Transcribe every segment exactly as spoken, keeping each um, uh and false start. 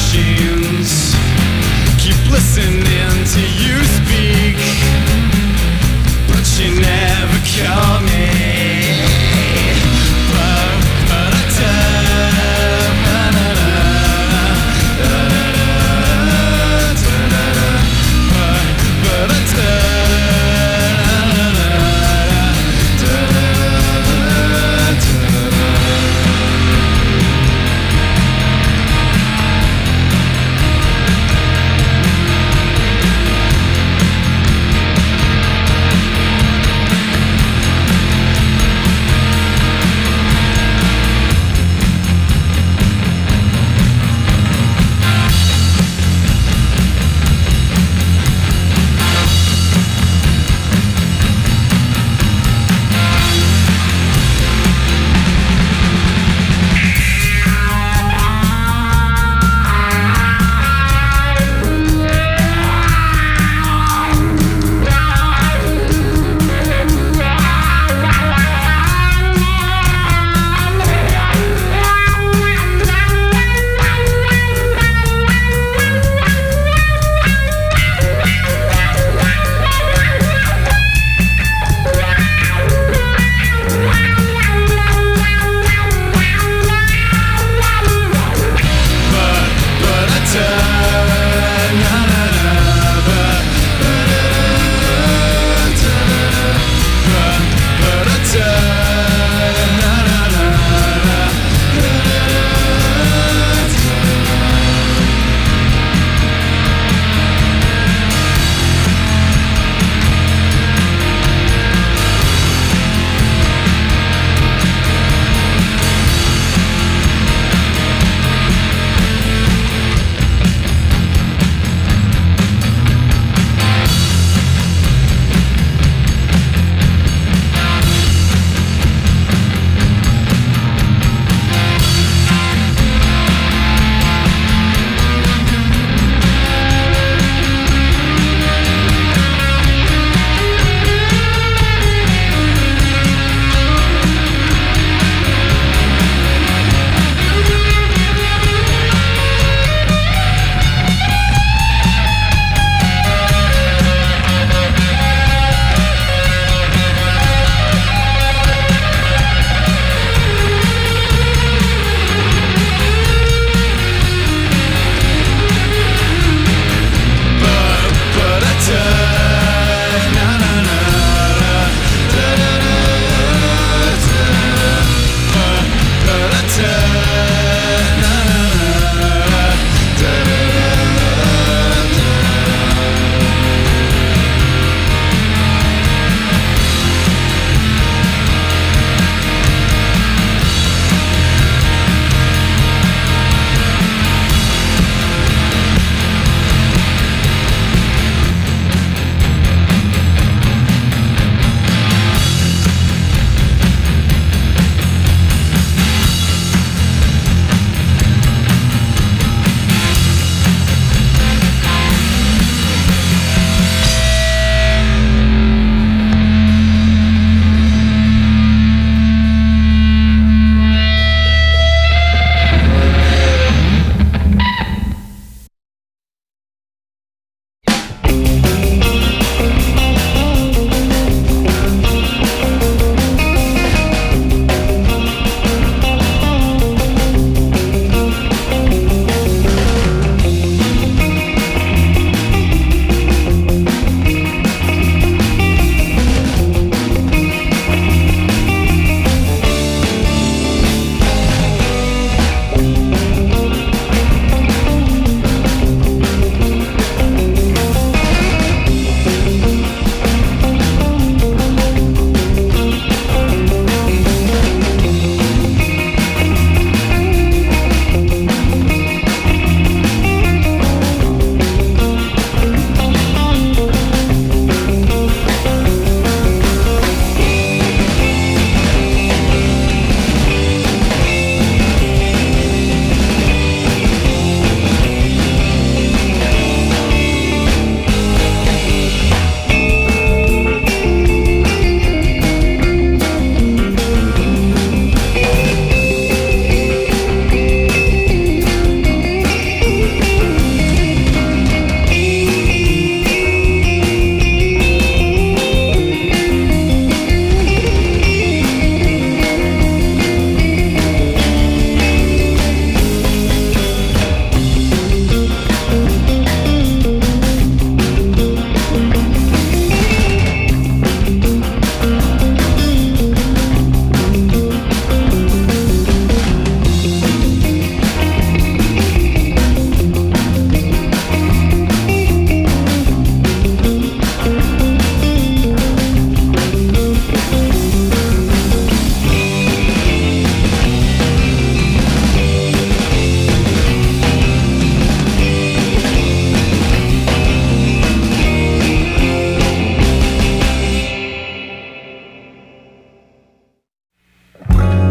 machines keep listening to you speak, but you never call me. But, but I tell, but, but I tell.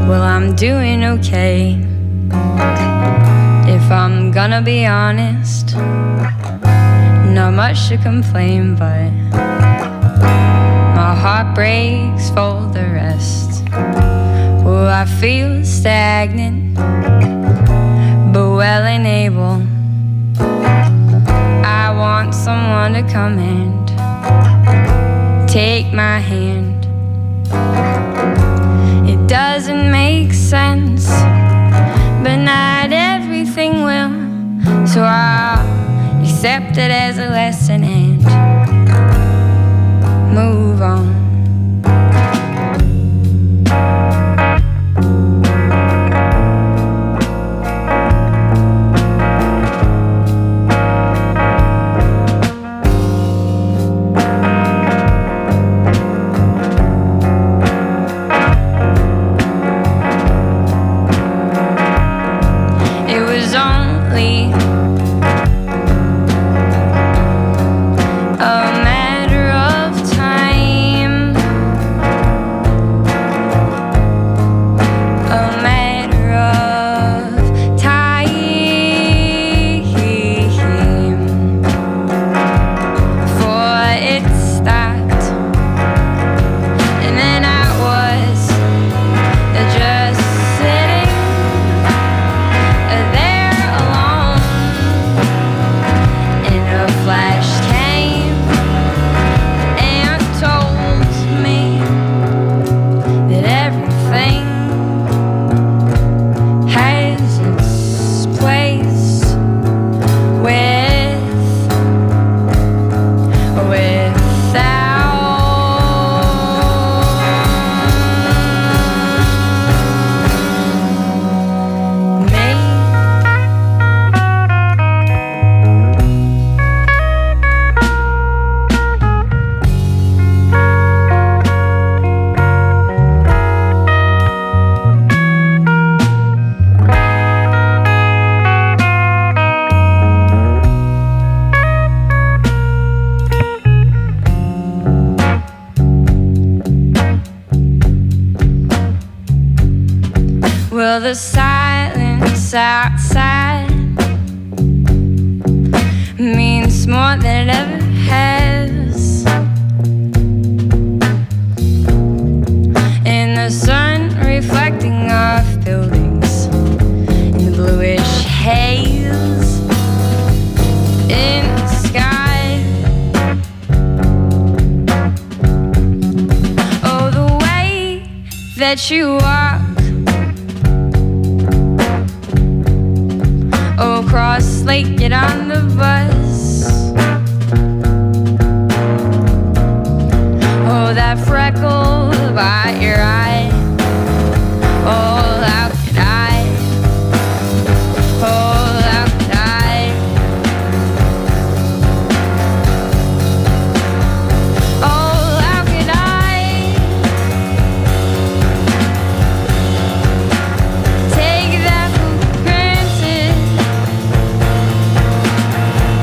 Well, I'm doing okay, if I'm gonna be honest. Not much to complain, but my heart breaks for the rest. Oh, I feel stagnant, but well and able. I want someone to come and take my hand. It doesn't make sense, but not everything will. So I'll accept it as a lesson and move on. Well, the silence outside means more than it ever has. And the sun reflecting off buildings in the bluish haze in the sky. Oh, the way that you walk across Lake, get on the bus. Oh, that freckle by your eye. Oh, how could I? Oh, how could I? Oh, how could I take that for granted?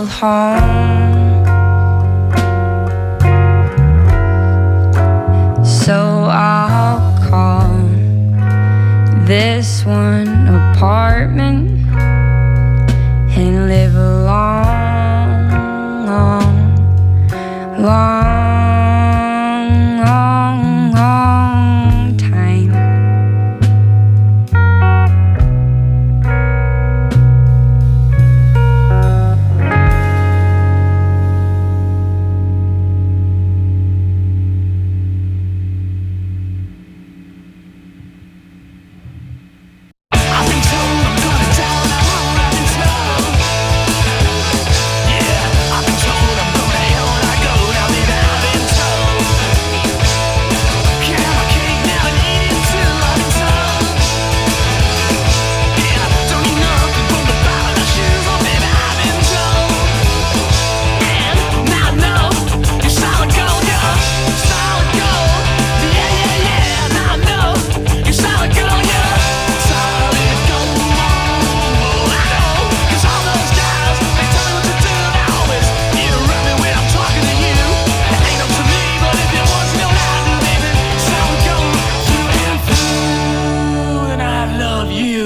old home. So I'll call this one apartment and live a long, long, long, long, long time. I've been told I'm gonna die. I've been told. Yeah, I've been told I'm going to hell when I go. Now, baby, I've been told. Can I have my cake now and eat it too? I've been told. Yeah, don't need nothing from the bottom of the shoes. Oh, baby, I've been told. And now I know you're solid gold, yeah, solid gold. Yeah, yeah, yeah. Now I know you're solid gold, yeah, solid gold. I know, 'cause all those guys, they tell me what to do. They always interrupt me when I'm talking to you. It ain't up to me, but if it was, no, I do, baby. Solid gold through and through, and I love you.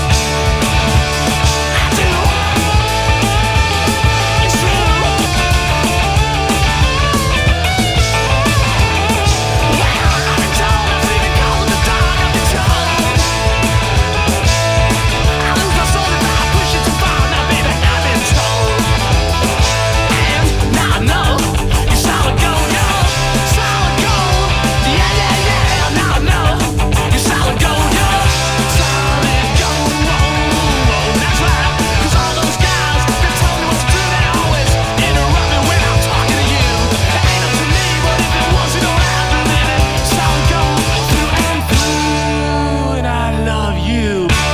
I do. It's true. Well, I've been told I'm sleeping cold in the dark. I've been told I lose my soul if I push it too far. Now, baby, I've been told. And now I know you're solid gold, yo, solid gold. Yeah, yeah, yeah. Now I know you're solid gold, yo, solid gold. That's right. 'Cause all those guys, they tell me what to do. They always interrupt me when I'm talking to you. It ain't up to me, but if it was, you don't have to, baby. Solid gold through and through, and I love you.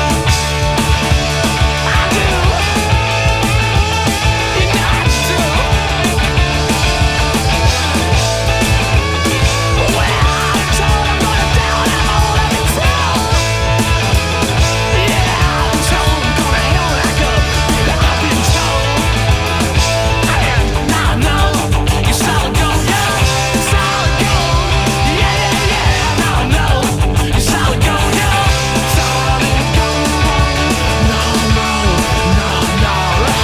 I do. You know I do. Well, I'm told I'm gonna die when I'm old. I've been told. Yeah, I'm told I'm gonna hell when I go. Yeah, I've been told. And now I know you're solid gold, yeah, solid gold. Yeah, yeah, yeah. Now I know you're solid gold, yeah, solid gold. No, no, no, no.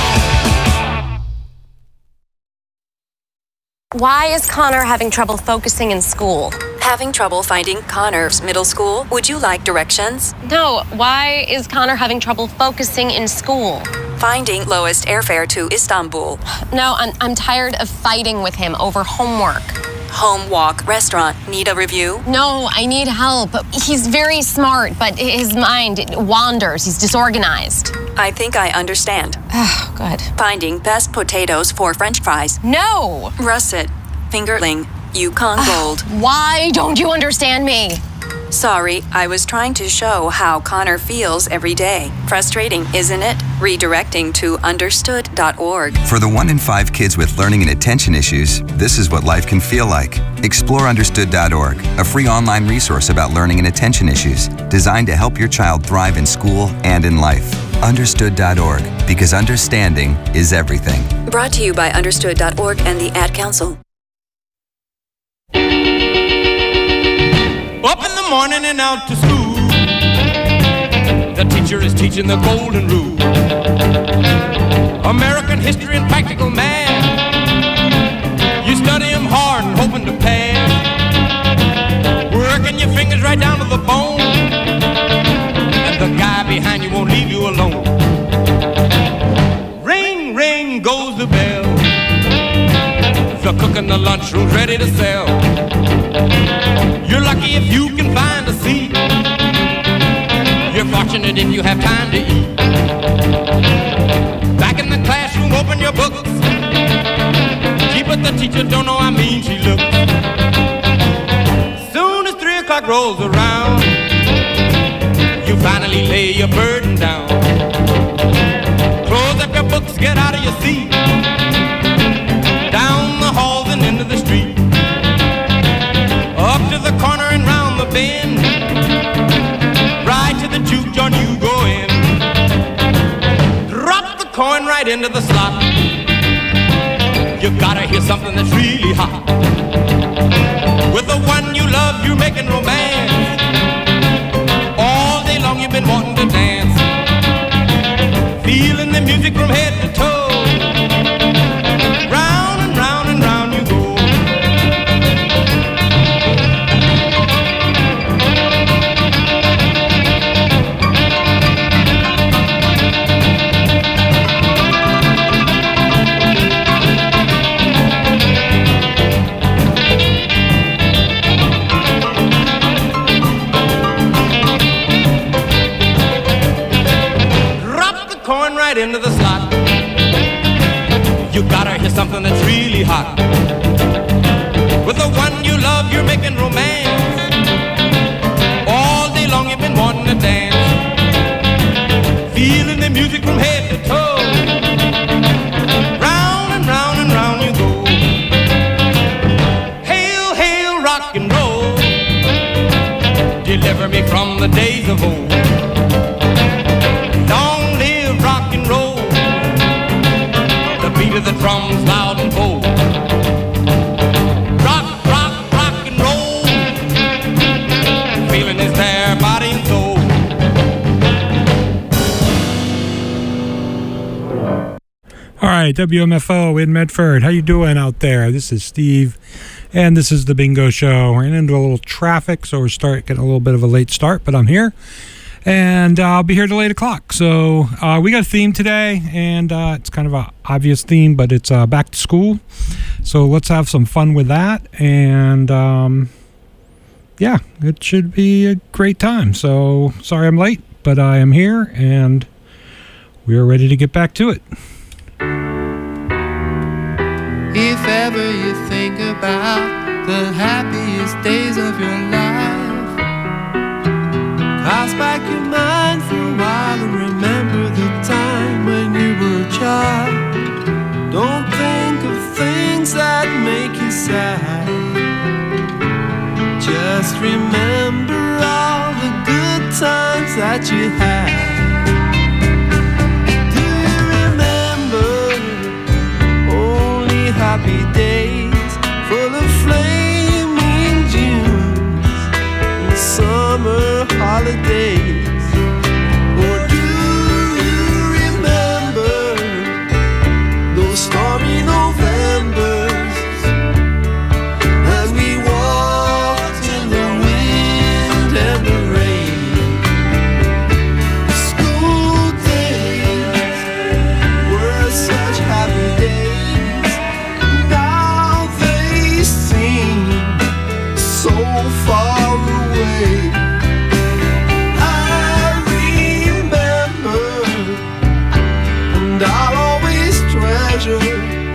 Why is Connor having trouble focusing in school? Having trouble finding Connor's middle school? Would you like directions? No, why is Connor having trouble focusing in school? Finding lowest airfare to Istanbul. No, I'm, I'm tired of fighting with him over homework. Home walk restaurant. Need a review? No, I need help. He's very smart, but his mind wanders. He's disorganized. I think I understand. Oh, good. Finding best potatoes for French fries. No! Russet. Fingerling. Yukon Gold. Why don't you understand me? Sorry, I was trying to show how Connor feels every day. Frustrating, isn't it? Redirecting to understood dot org. For the one in five kids with learning and attention issues, this is what life can feel like. Explore understood dot org, a free online resource about learning and attention issues, designed to help your child thrive in school and in life. understood dot org, because understanding is everything. Brought to you by understood dot org and the Ad Council. Up in the morning and out to school. The teacher is teaching the golden rule. American history and practical math. You study them hard and hoping to pass. Working your fingers right down to the bone. And the guy behind you won't leave you alone. Ring, ring goes the bell. The cook in the lunchroom's ready to sell. You're lucky if you can find a seat. You're fortunate if you have time to eat. Back in the classroom, open your books. Gee, but the teacher don't know how mean she looks. Soon as three o'clock rolls around, you finally lay your burden down. Close up your books, get out of your seat. Down the halls and into the street. Up to the corner and round the bend. Right to the juke joint you go in. Drop the coin right into the slot. hear something that's really hot. With the one you love, you're making romance. All day long you've been wanting to dance, feeling the music from head to toe. Round and round and round you go. Right into the slot. You gotta hear something that's really hot. With the one you love, you're making romance. All day long you've been wanting to dance, feeling the music from head to toe. Round and round and round you go. Hail, hail, rock and roll, deliver me from the days of old. Long live rock and roll, the beat of the drums loud and bold. Rock, rock, rock and roll, feeling is there, body and soul. All right, W M F O in Medford. How you doing out there? This is Steve, and this is the Bingo Show. We're into a little traffic, so we're start getting a little bit of a late start, but I'm here. And uh, I'll be here till eight o'clock. So uh, we got a theme today, and uh, it's kind of an obvious theme, but it's uh, back to school. So let's have some fun with that. And um, yeah, it should be a great time. So sorry I'm late, but I am here, and we are ready to get back to it. If ever you think about the happiest days of your life, cast back your mind for a while and remember the time when you were a child. Don't think of things that make you sad. Just remember all the good times that you had. Do you remember only happy days full of flaming Junes and summer holidays? Or do you remember those stormy Novembers as we walked in the wind and the rain? School days were such happy days. Now they seem so far away. I'll always treasure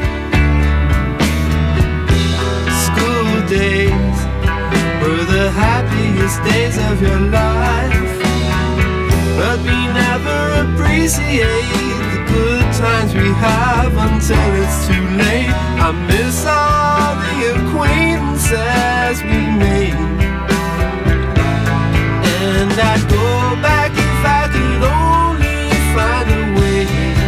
school days were the happiest days of your life. But we never appreciate the good times we have until it's too late. I miss all the acquaintances we made, and I'd go back if I could only find a way.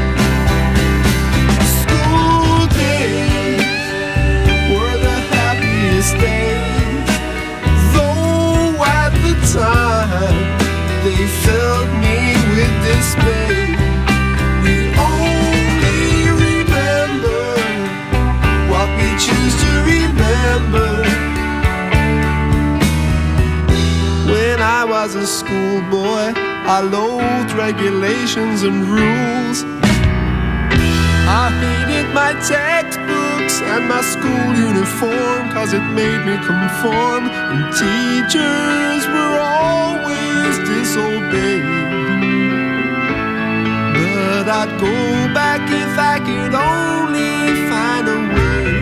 Days, though at the time they filled me with dismay. We only remember what we choose to remember. When I was a schoolboy, I loathed regulations and rules. I hated my textbooks and my school uniform, cause it made me conform, and teachers were always disobeyed. But I'd go back if I could only find a way.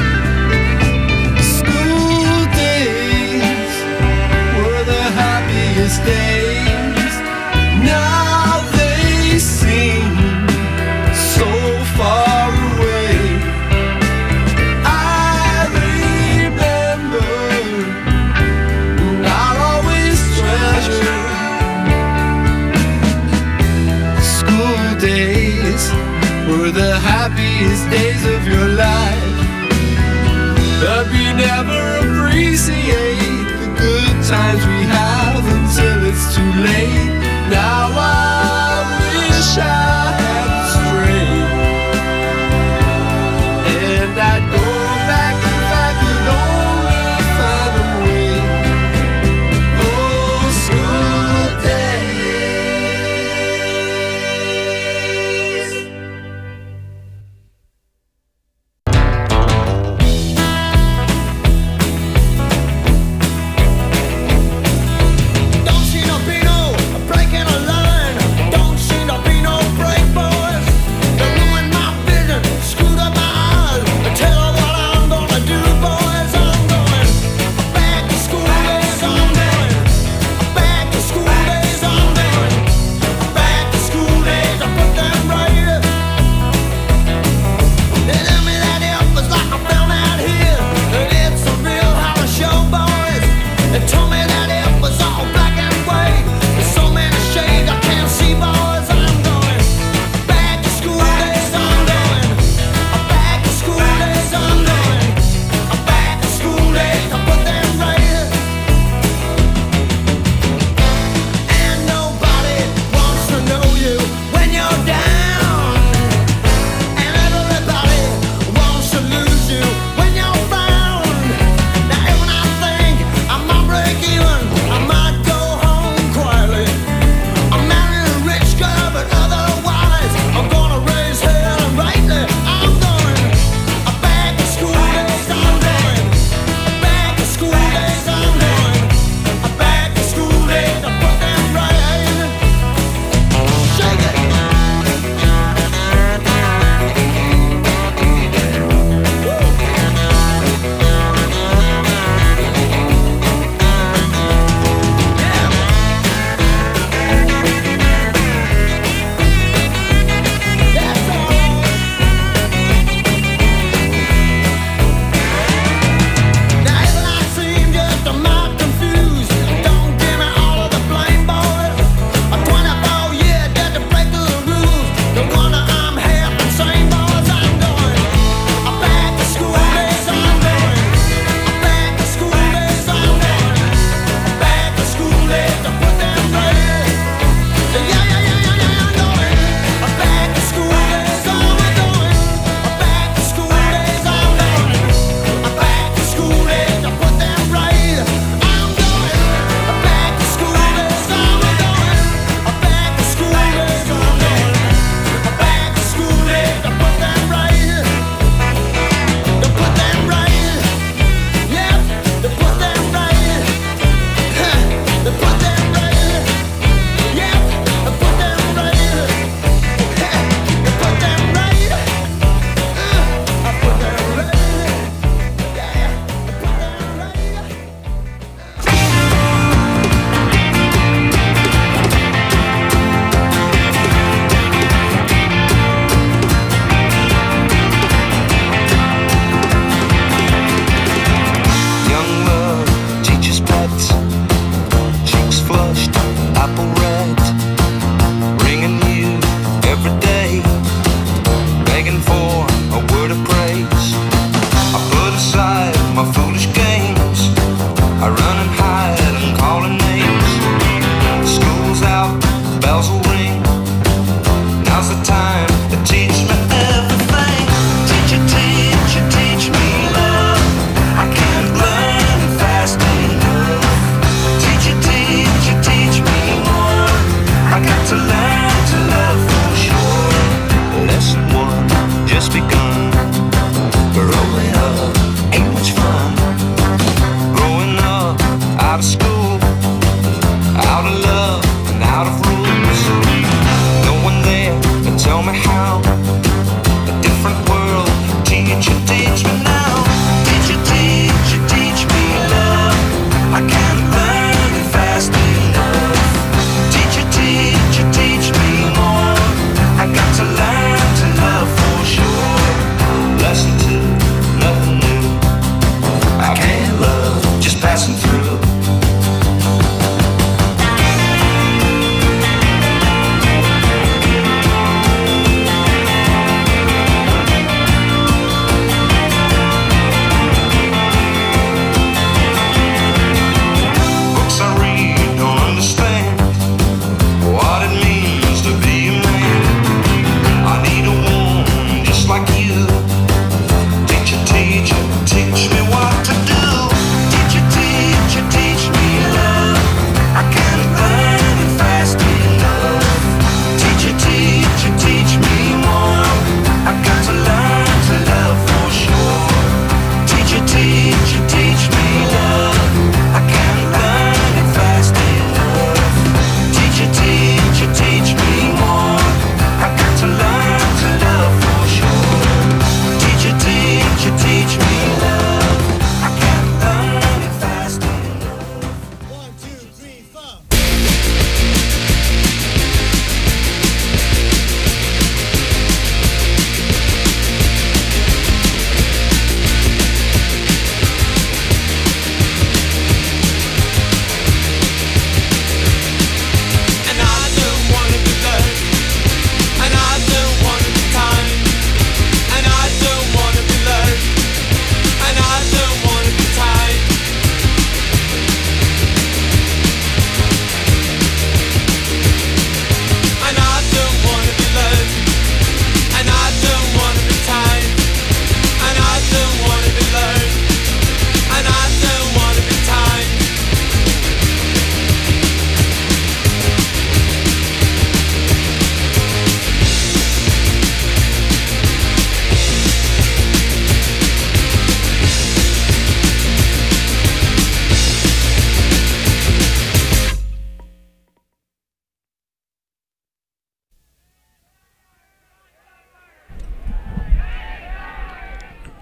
School days were the happiest days. Now they seem so far away. I remember, and I'll always treasure school days were the happiest days of your life. late. Now I wish I had strayed, and I'd go back if I could only find a way. Oh, school days. Don't see no Pino,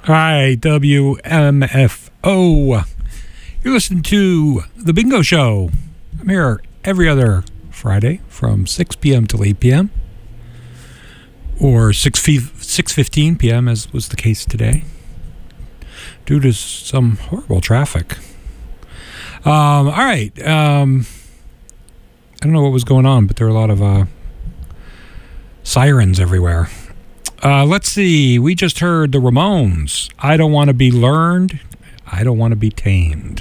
All right, W M F O. You're listening to The Bingo Show. I'm here every other Friday from six p.m. till eight p.m. or six fifteen p.m. as was the case today due to some horrible traffic. Um, all right. Um, I don't know what was going on, but there were a lot of uh, sirens everywhere. Uh, let's see. We just heard the Ramones. I Don't Want to Be Learned. I Don't Want to Be Tamed.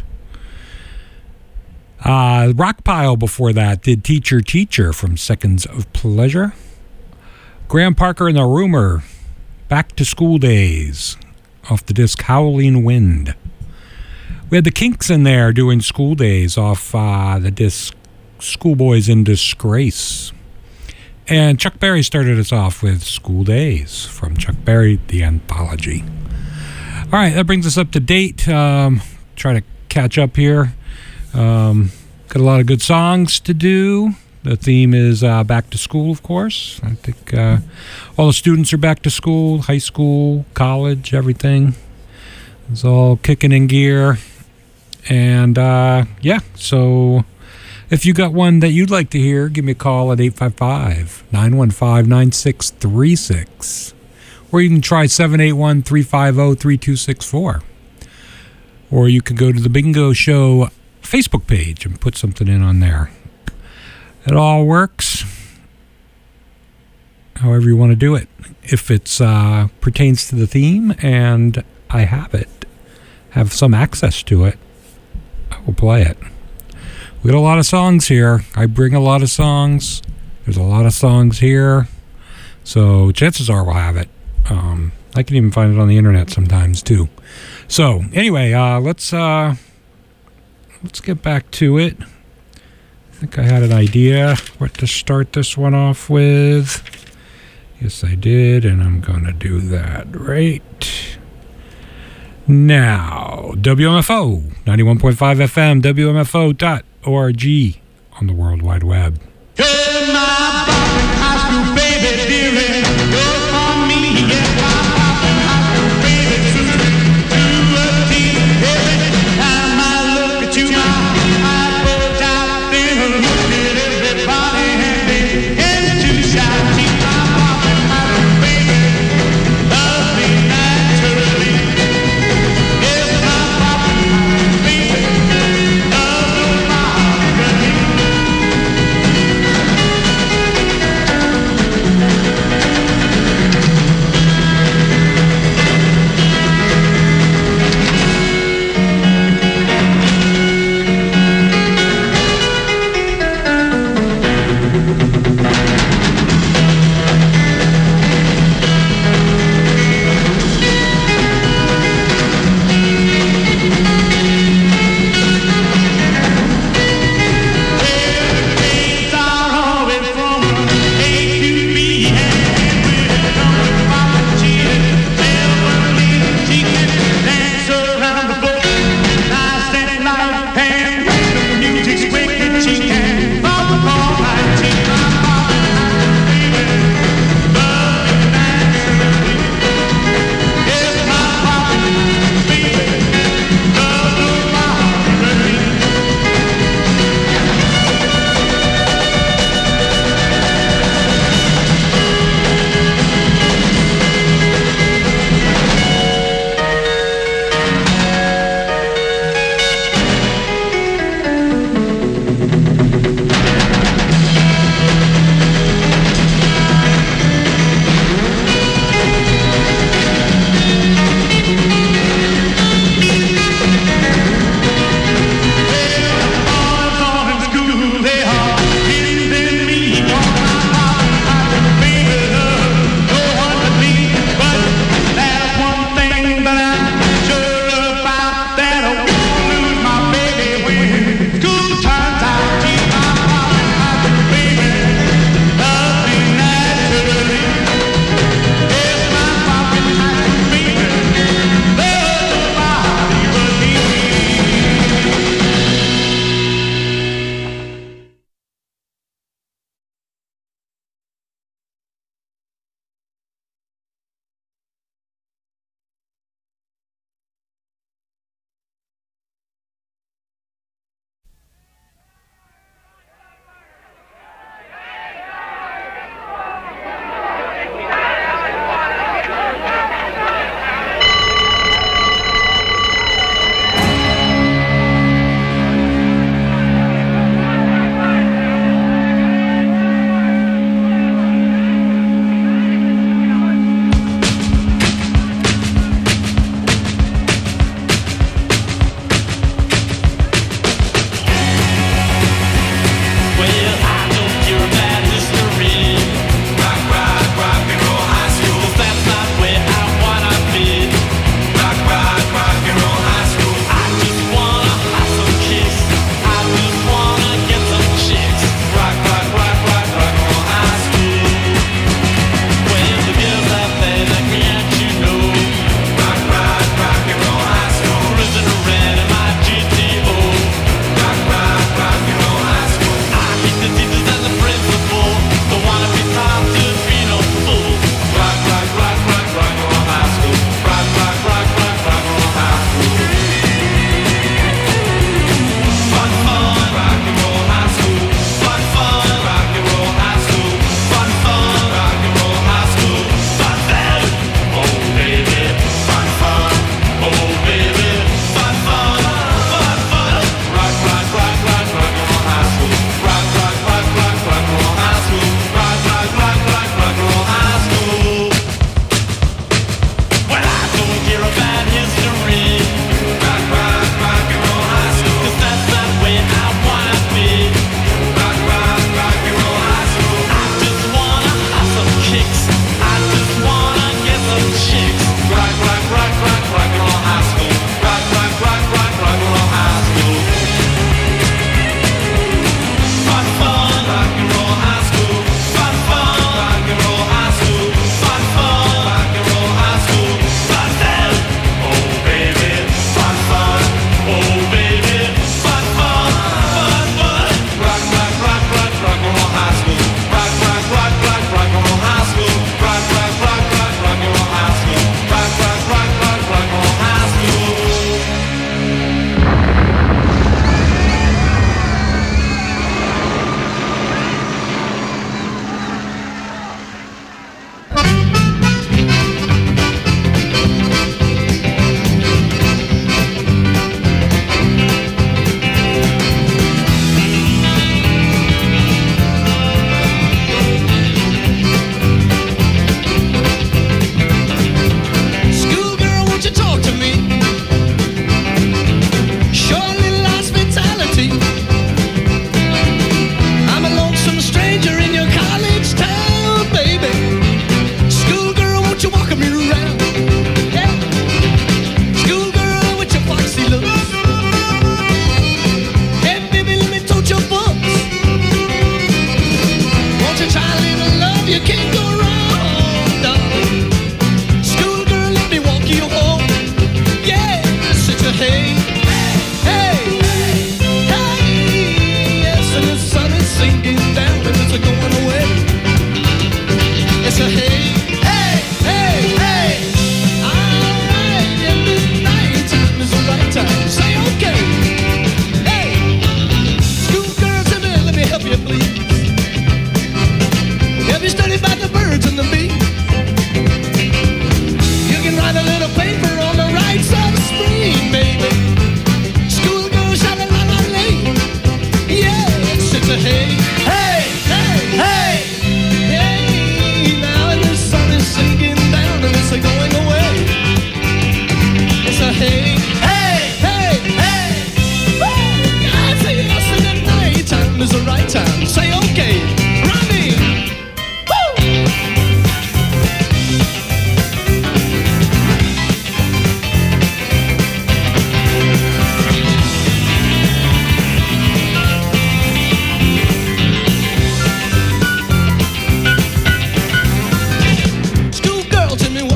Uh, Rockpile before that did Teacher Teacher from Seconds of Pleasure. Graham Parker and the Rumor, Back to School Days, off the disc Howling Wind. We had the Kinks in there doing School Days off uh, the disc Schoolboys in Disgrace. And Chuck Berry started us off with School Days from Chuck Berry, The Anthology. All right, that brings us up to date. Um, try to catch up here. Um, got a lot of good songs to do. The theme is uh, back to school, of course. I think uh, all the students are back to school, high school, college, everything. It's all kicking in gear. And uh, yeah, so if you got one that you'd like to hear, give me a call at eight five five, nine one five, nine six three six. Or you can try seven eight one, three five zero, three two six four. Or you can go to the Bingo Show Facebook page and put something in on there. It all works however you want to do it. If it uh, pertains to the theme and I have it, have some access to it, I will play it. We got a lot of songs here. I bring a lot of songs. There's a lot of songs here. So chances are we'll have it. Um, I can even find it on the internet sometimes too. So anyway, uh, let's uh, let's get back to it. I think I had an idea what to start this one off with. Yes, I did, and I'm going to do that right now. W M F O, ninety-one point five F M, W M F O dot org on the World Wide Web. You're my high school baby, dearie. You're for me, yeah, my high school baby, true to a T. Every time I look at you, my eyes bulge out, then look at everybody and they head to shout. She's my high school baby, love me naturally. Yes, my high school baby, love me naturally.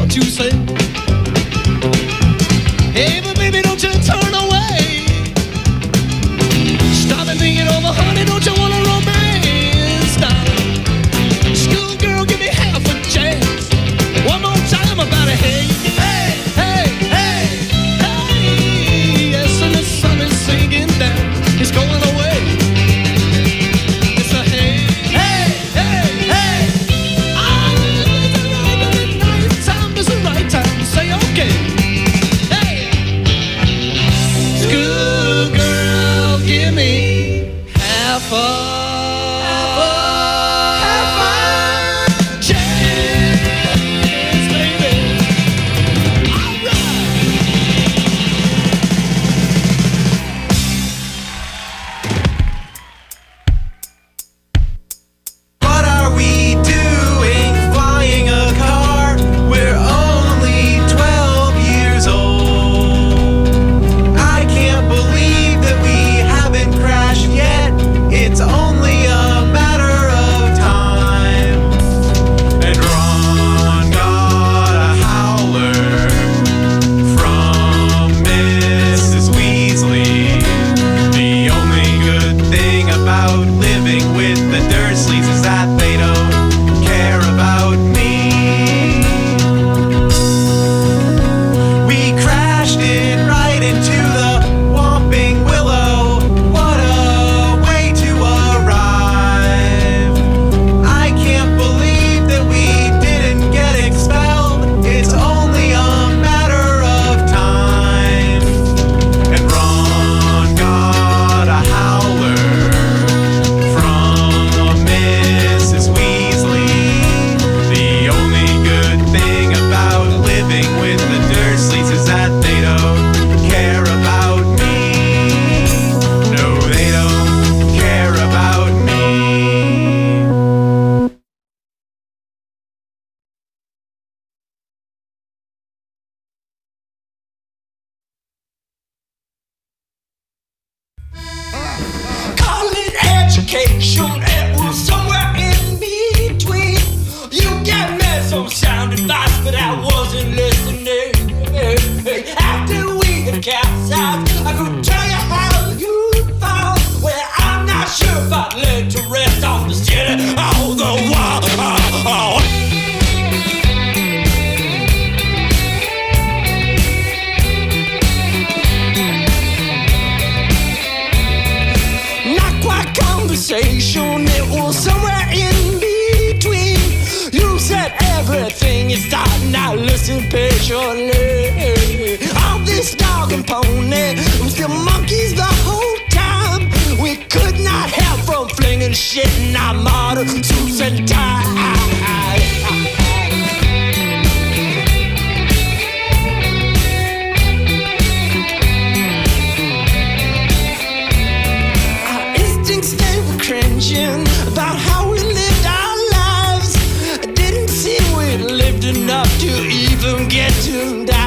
what you say. Hey, but baby, don't you turn away. Stop and think it over, honey, don't you wanna romance, darling? Schoolgirl, give me half a chance. One more time about it, hey. Hey, hey, hey, hey. Yes, and the sun is sinking down. It's going away. It's a hey, hey, hey, hey. Ah, it's the right time, it's the right time to say okay. Hey, schoolgirl, give me half a, half a, half a chance, baby. All right. What are we doing flying a car? We're only twelve years old. I can't believe that we haven't crashed yet. It's only a matter of time. And Ron got a howler from Missus Weasley. The only good thing about living with the Dursleys is that they don't care about me. We crashed it right into the Whomping Willow. What a way to arrive. I can't believe that we didn't get expelled. It's only a matter of time. And Ron got a howler from Missus Weasley. The only good thing about living with the Dursleys is that they don't care about me. No, they don't care about me. Call it education, it was somewhere in between. You gave me some sound advice, but I wasn't listening. After we had capsized, I could tell you how you found. Well, I'm not sure if I'd let to rest on the city all the while. Not quite conversation, it was somewhere in between. You said everything is starting, I listened patiently. All this dog and pony, was the monkeys the whole time. We could not help from flinging shit in our modern suits and ties. Our instincts, they were cringing about how we lived our lives. It didn't seem we'd lived enough to even get to die.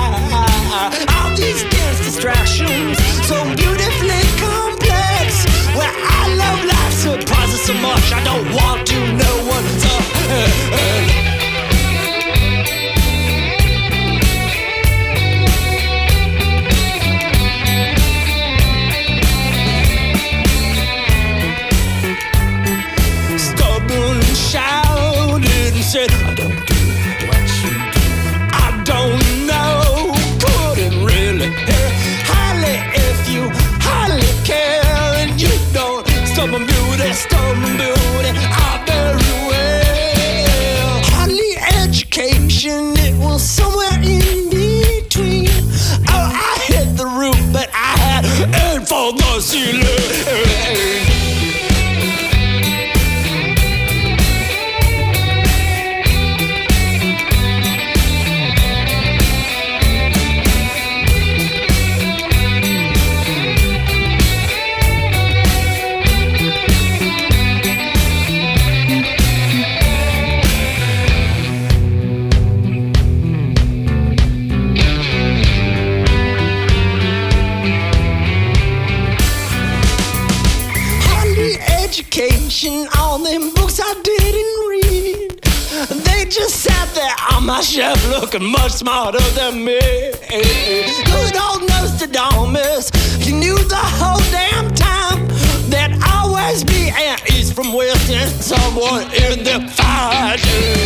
just sat there on my shelf looking much smarter than me. Good old Nostradamus, he knew the whole damn time that always be an east from west and someone in the fight.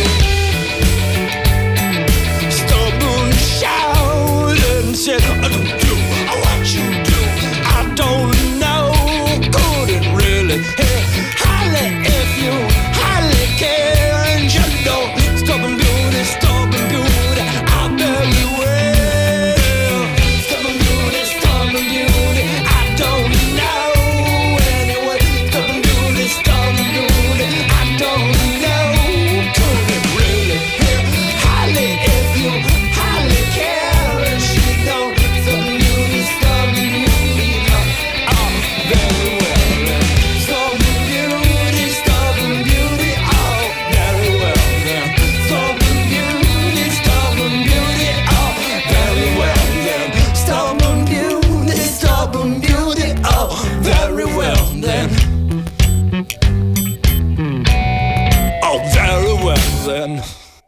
Stubborn shout and said, I don't do what you do. I don't know, couldn't really hear. Highly if you highly care and you don't. Stubborn beauty, stubborn beauty, I very well. Stubborn beauty, stubborn beauty, I don't know anyway. Stubborn beauty, stubborn beauty, I don't know. Couldn't really hear. Highly if you highly care and she don't. Stubborn beauty, stubborn beauty, uh, oh, very well. Stubborn beauty, stubborn beauty, oh, very well. Stubborn beauty, stubborn beauty, oh, very well. Stubborn beauty, stubborn beauty, oh, very well then. Oh, very well then.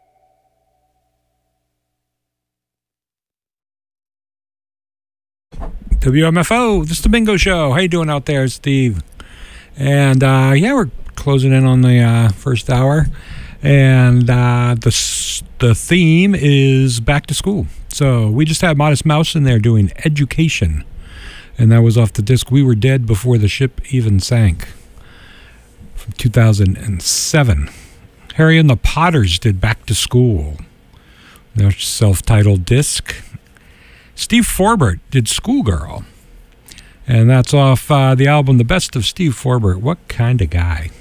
W M F O, this is the Bingo Show. How you doing out there, Steve? And uh, yeah, we're closing in on the uh, first hour, and uh, the s- the theme is back to school. So we just had Modest Mouse in there doing Education, and that was off the disc We Were Dead Before the Ship Even Sank from two thousand seven. Harry and the Potters did Back to School, their self-titled disc. Steve Forbert did Schoolgirl, and that's off uh, the album The Best of Steve Forbert. What kind of guy?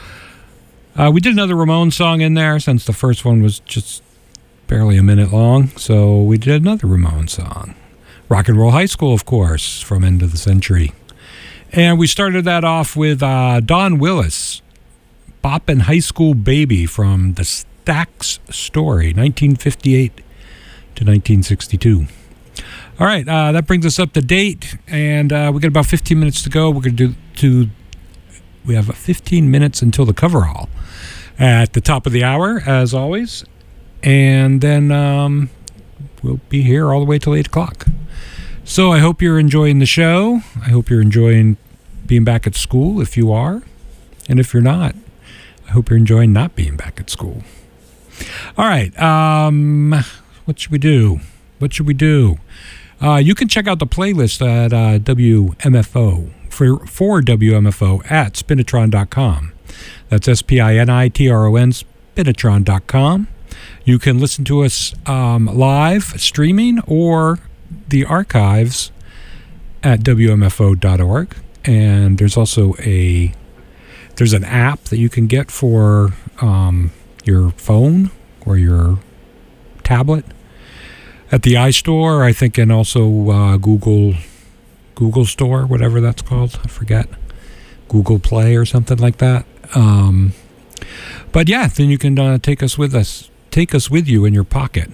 Uh, we did another Ramones song in there since the first one was just barely a minute long, so we did another Ramones song. Rock and Roll High School, of course, from End of the Century. And we started that off with uh, Don Willis, Boppin' High School Baby from The Stax Story, nineteen fifty-eight to nineteen sixty-two. All right, uh, that brings us up to date, and uh, we got about fifteen minutes to go. We're going to do, to, we have fifteen minutes until the coverall at the top of the hour, as always, and then um, we'll be here all the way till eight o'clock. So I hope you're enjoying the show. I hope you're enjoying being back at school, if you are, and if you're not, I hope you're enjoying not being back at school. All right, um, what should we do? What should we do? Uh, you can check out the playlist at uh, W M F O, for, for W M F O at spinitron dot com. That's S P I N I T R O N, spinitron dot com. You can listen to us um, live, streaming, or the archives at W M F O dot org. And there's also a, there's an app that you can get for um, your phone or your tablet at the iStore, I think, and also uh, Google Google Store, whatever that's called. I forget. Google Play or something like that. Um, but yeah, then you can uh, take us with us, take us with you in your pocket.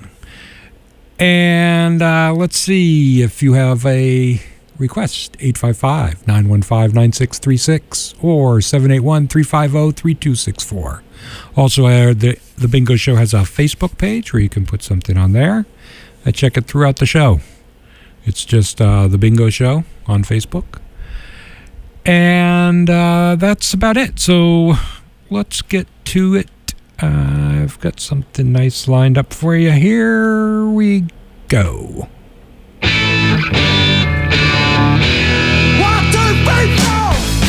And uh, let's see if you have a request, eight five five, nine one five, nine six three six or seven eight one, three five zero, three two six four. Also, uh, the, the Bingo Show has a Facebook page where you can put something on there. I check it throughout the show. It's just uh, The Bingo Show on Facebook. And uh, that's about it. So let's get to it. Uh, I've got something nice lined up for you. Here we go. One, two, three, four.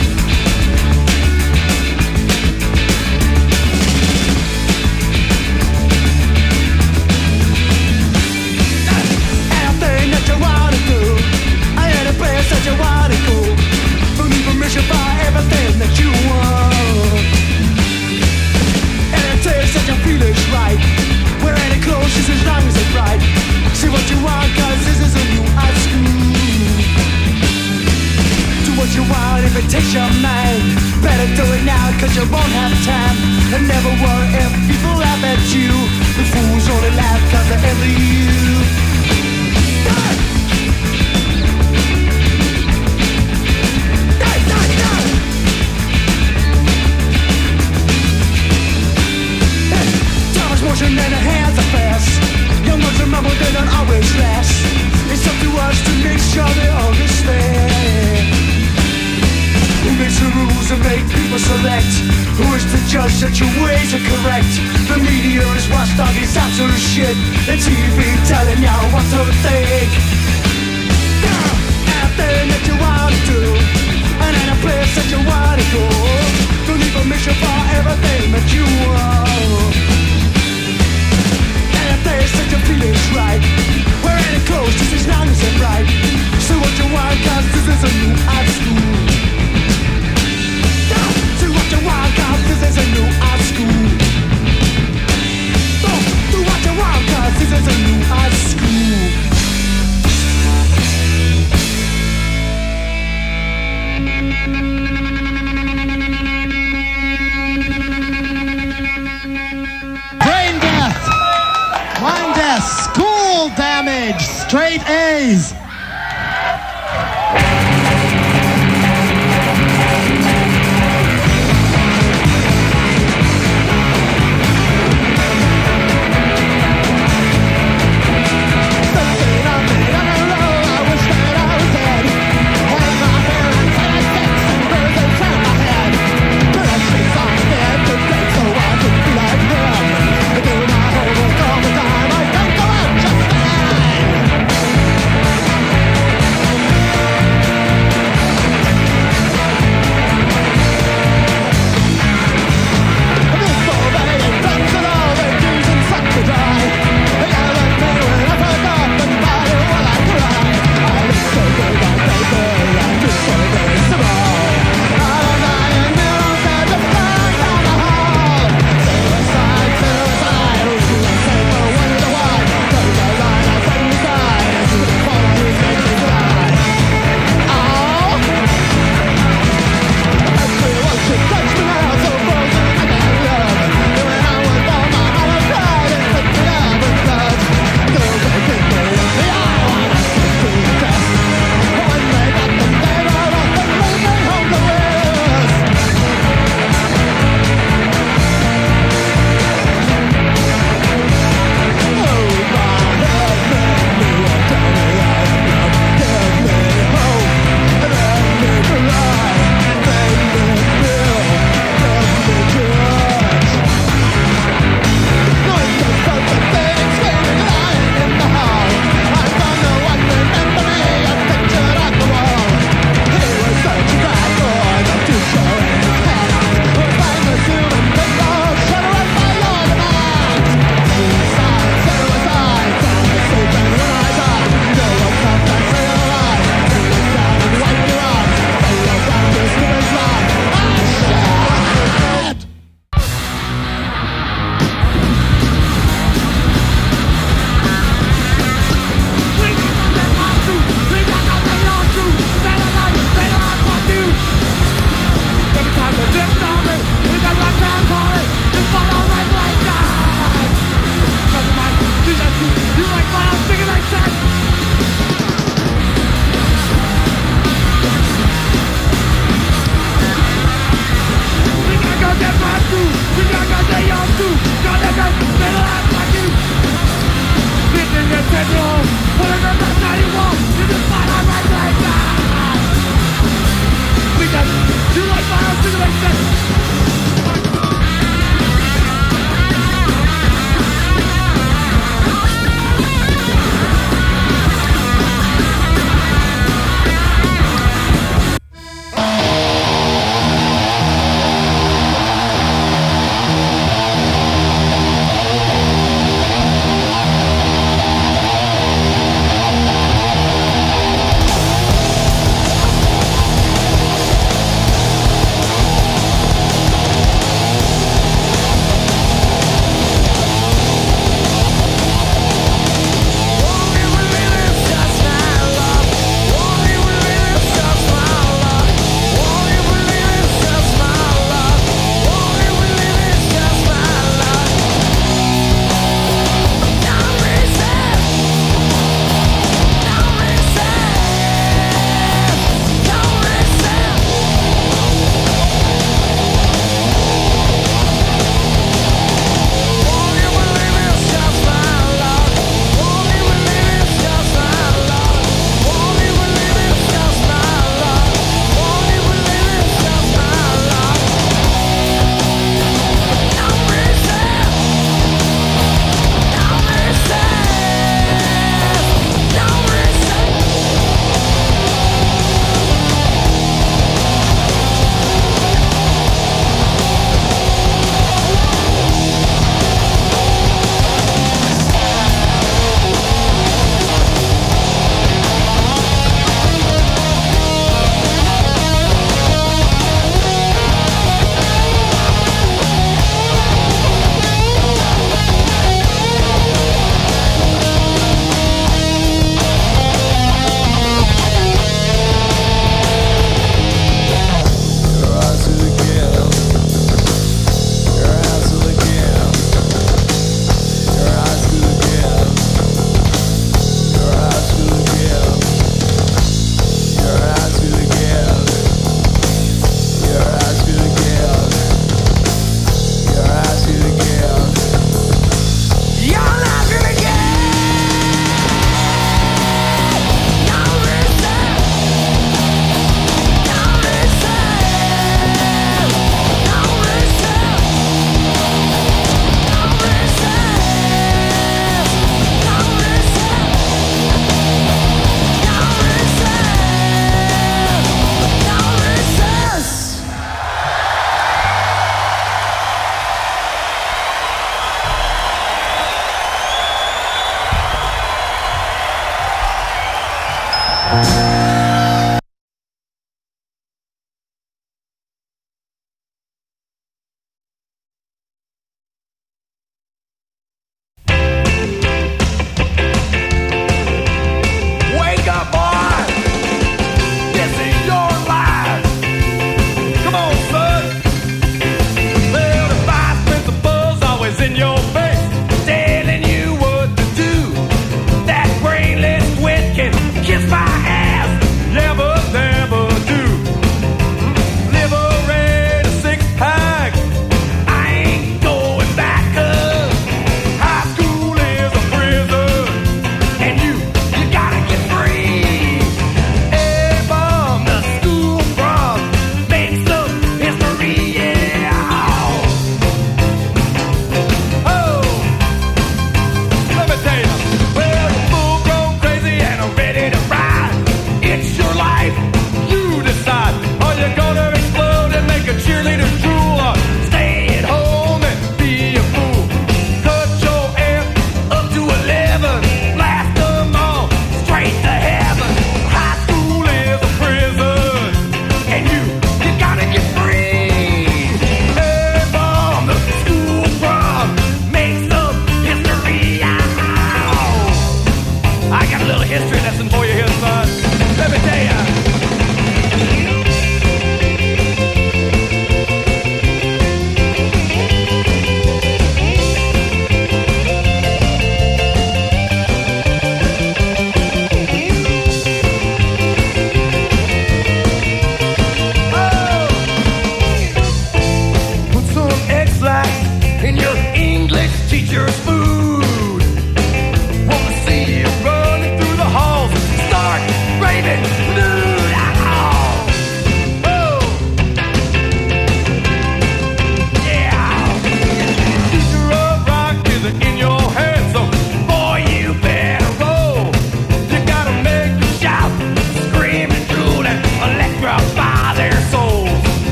Anything that you wanna do, any place that you wanna go, we need permission for everything that you want. Any taste that you feel is right, wear any clothes just as long as it's right. See what you want, more they don't always last. It's up to us to make sure they understand. We make the rules and make people select. Who is to judge that your ways are correct? The media is watchdog, is absolute shit. The T V telling you what to think. Anything that you want to do, and any place that you want to go. Don't need permission for everything that you want. Any place that you feel is right. Wear any clothes just as long as it's right. So what you want, cause this is a new art school. Do what you want, cause this is a new art school. Do what you want, cause this is a new art school. Brain death, mind death, school damage, straight A's. All the time, I don't go out just fine.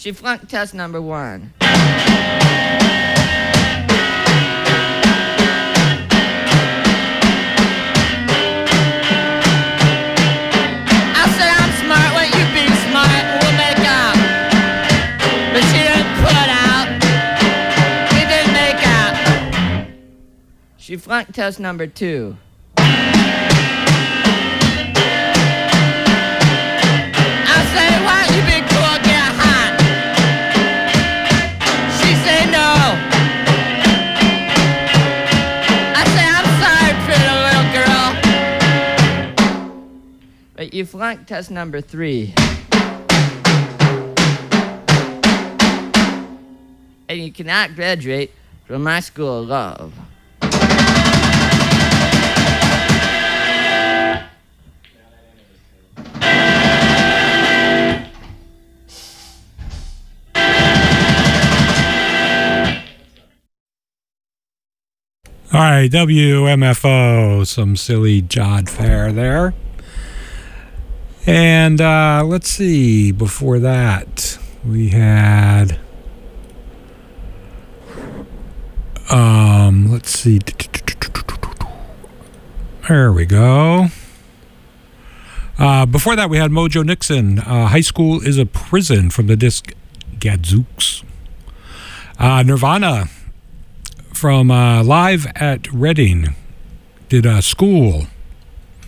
She flunked test number one. I said I'm smart, when you be smart, we'll make out. But she didn't put out. We didn't make out. She flunked test number two. But you flunked test number three. And you cannot graduate from my school of love. All right, W M F O, some silly Jod Fair there. And uh, let's see, before that, we had, um, let's see, there we go. Uh, before that, we had Mojo Nixon, uh, High School is a Prison, from the disc Gadzooks. Uh, Nirvana from uh, Live at Reading did uh, School.